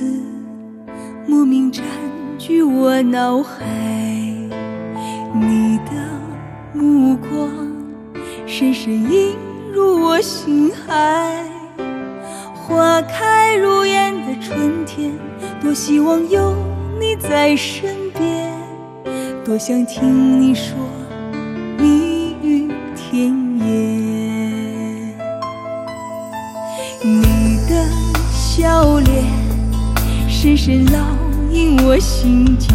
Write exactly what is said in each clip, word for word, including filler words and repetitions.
字莫名占据我脑海，你的目光深深映入我心海。花开如烟的春天，多希望有你在身边，多想听你说蜜语甜言。你的笑脸深深烙印我心间，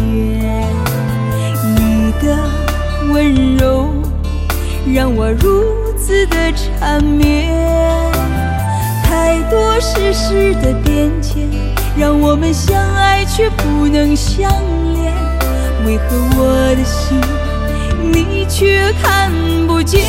你的温柔让我如此的缠绵。太多世事的变迁，让我们相爱却不能相恋，为何我的心你却看不见？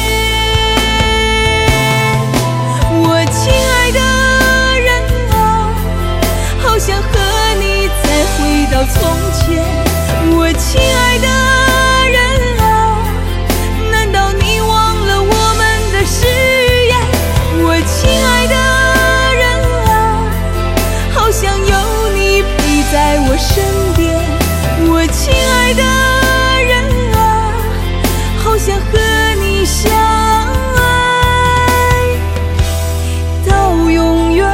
我亲爱的人啊，好想和你再回到从前。我亲爱的人啊，难道你忘了我们的誓言？我亲爱的人啊，好想有你陪在我身边。我亲爱的人啊，好想和你相爱到永远。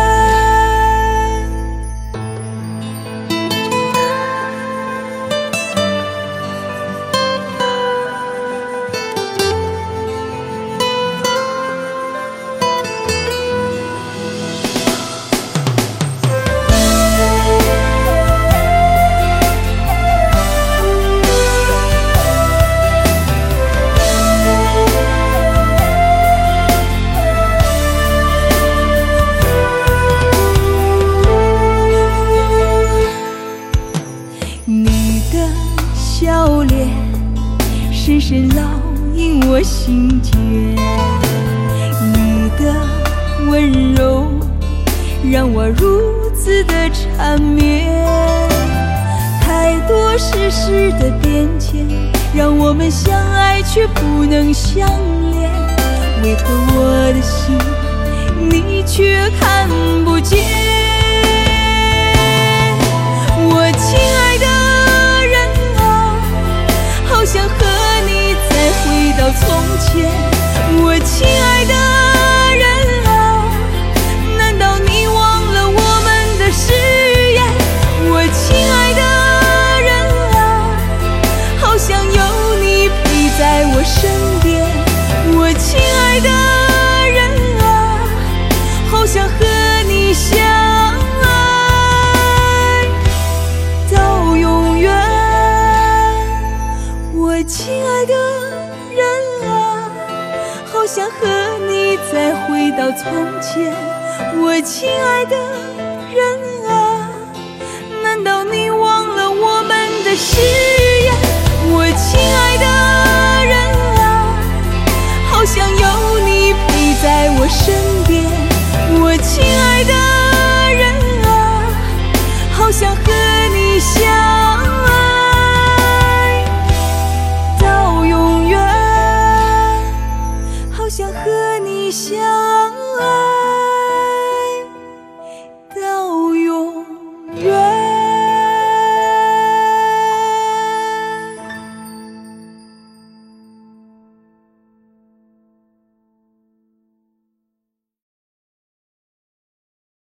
你的笑脸深深烙印我心间，你的温柔让我如此的缠绵。太多世事的变迁，让我们相爱却不能相恋，为何我的心你却看不见？我亲爱的好想和你再回到从前。我亲爱的人啊，难道你忘了我们的誓言？我亲爱的人啊，好想有你陪在我身边。我亲爱的人啊，好想和你相爱到永远。我亲爱的人啊，好想和你再回到从前。我亲爱的人啊，难道你忘了我们的誓言？我亲爱的人啊，好想有你陪在我身边。